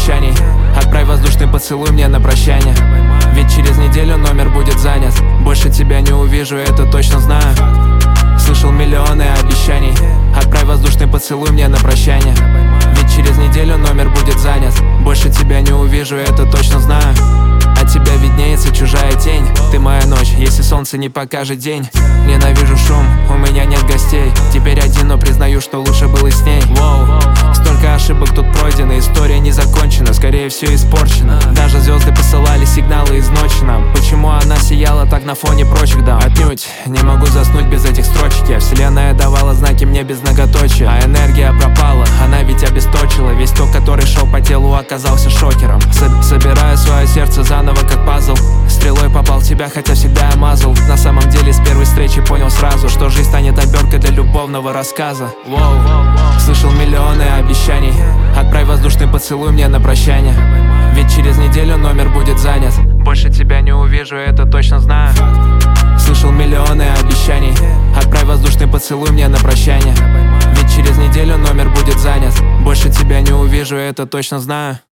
обещаний. Отправь воздушный поцелуй мне на прощание, ведь через неделю номер будет занят. Больше тебя не увижу, это точно знаю. Слышал миллионы обещаний. Отправь воздушный поцелуй мне на прощание, ведь через неделю номер будет занят. Больше тебя не увижу, это точно знаю. От тебя виднеется чужая тень. Ты моя ночь, если солнце не покажет день. Ненавижу шум, у меня нет гостей. Теперь один, но признаю, что лучше было с ней. Воу. Столько ошибок тут пройдено, история не закончена, скорее все испорчено. Даже звезды посылали сигналы из ночи нам. Почему она сияла так на фоне прочих дам? Отнюдь не могу заснуть без этих строчек. Вселенная давала знаки мне без многоточия, а энергия пропала, она ведь обесточила. Весь ток, который шел по телу, оказался шокером. Собираю свое сердце заново как пазл. Стрелой попал в тебя, хотя всегда я мазал. На самом деле с первой встречи понял сразу, что жизнь станет оберткой для любовного рассказа. Воу. Слышал миллионы обещаний. Отправь воздушный поцелуй мне на прощание, ведь через неделю номер будет занят. Больше тебя не увижу, это точно знаю. Слышал миллионы обещаний. Отправь воздушный поцелуй мне на прощание, ведь через неделю номер будет занят. Больше тебя не увижу, это точно знаю.